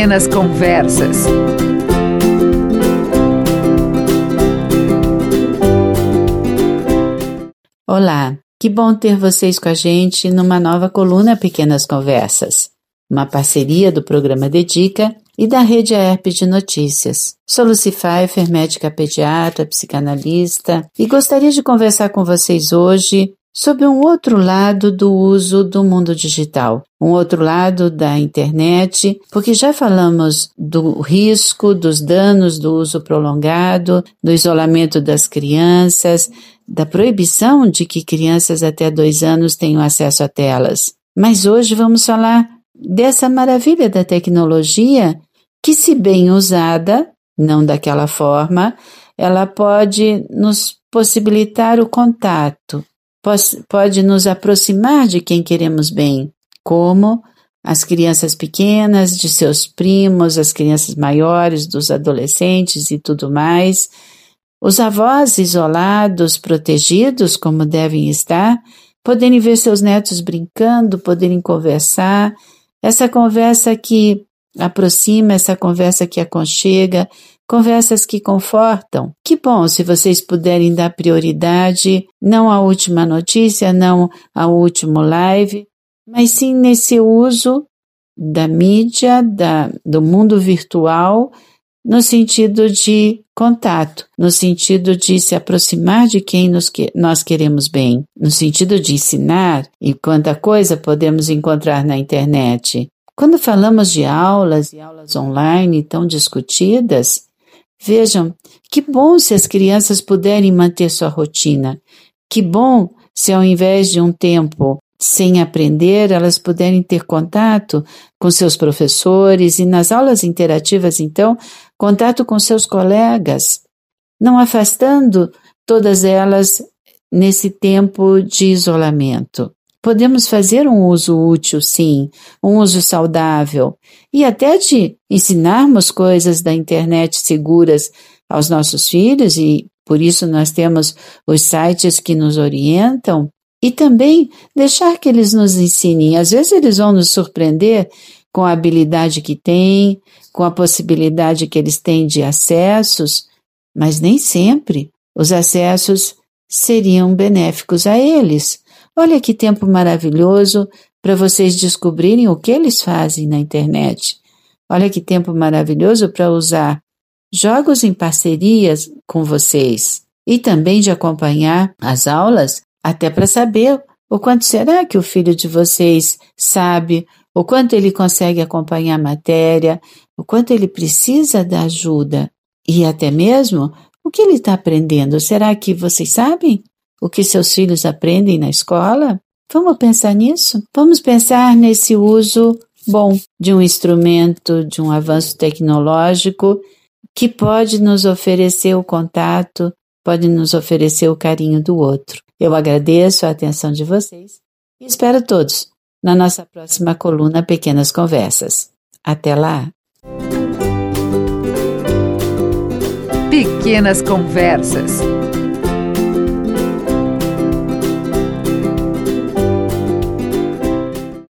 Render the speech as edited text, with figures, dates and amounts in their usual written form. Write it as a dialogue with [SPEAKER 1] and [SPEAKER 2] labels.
[SPEAKER 1] Pequenas Conversas.
[SPEAKER 2] Olá, que bom ter vocês com a gente numa nova coluna Pequenas Conversas, uma parceria do programa Dedica e da Rede AERP de Notícias. Sou Lucy Pfeiffer, médica pediatra, psicanalista, e gostaria de conversar com vocês hoje sobre um outro lado do uso do mundo digital, um outro lado da internet, porque já falamos do risco, dos danos do uso prolongado, do isolamento das crianças, da proibição de que crianças até 2 anos tenham acesso a telas. Mas hoje vamos falar dessa maravilha da tecnologia que, se bem usada, não daquela forma, ela pode nos possibilitar o contato, pode nos aproximar de quem queremos bem, como as crianças pequenas, de seus primos, as crianças maiores, dos adolescentes e tudo mais. Os avós isolados, protegidos, como devem estar, poderem ver seus netos brincando, poderem conversar, essa conversa que aproxima, essa conversa que aconchega, conversas que confortam. Que bom se vocês puderem dar prioridade, não à última notícia, não ao último live, mas sim nesse uso da mídia, do mundo virtual, no sentido de contato, no sentido de se aproximar de quem nós queremos bem, no sentido de ensinar, e quanta coisa podemos encontrar na internet. Quando falamos de aulas e aulas online tão discutidas, vejam, que bom se as crianças puderem manter sua rotina, que bom se ao invés de um tempo sem aprender, elas puderem ter contato com seus professores e nas aulas interativas, então, contato com seus colegas, não afastando todas elas nesse tempo de isolamento. Podemos fazer um uso útil, sim, um uso saudável, e até de ensinarmos coisas da internet seguras aos nossos filhos, e por isso nós temos os sites que nos orientam, e também deixar que eles nos ensinem. Às vezes eles vão nos surpreender com a habilidade que têm, com a possibilidade que eles têm de acessos, mas nem sempre os acessos seriam benéficos a eles. Olha que tempo maravilhoso para vocês descobrirem o que eles fazem na internet. Olha que tempo maravilhoso para usar jogos em parcerias com vocês e também de acompanhar as aulas, até para saber o quanto será que o filho de vocês sabe, o quanto ele consegue acompanhar a matéria, o quanto ele precisa da ajuda e até mesmo o que ele está aprendendo. Será que vocês sabem o que seus filhos aprendem na escola? Vamos pensar nisso? Vamos pensar nesse uso bom de um instrumento, de um avanço tecnológico que pode nos oferecer o contato, pode nos oferecer o carinho do outro. Eu agradeço a atenção de vocês e espero todos na nossa próxima coluna Pequenas Conversas. Até lá!
[SPEAKER 1] Pequenas Conversas.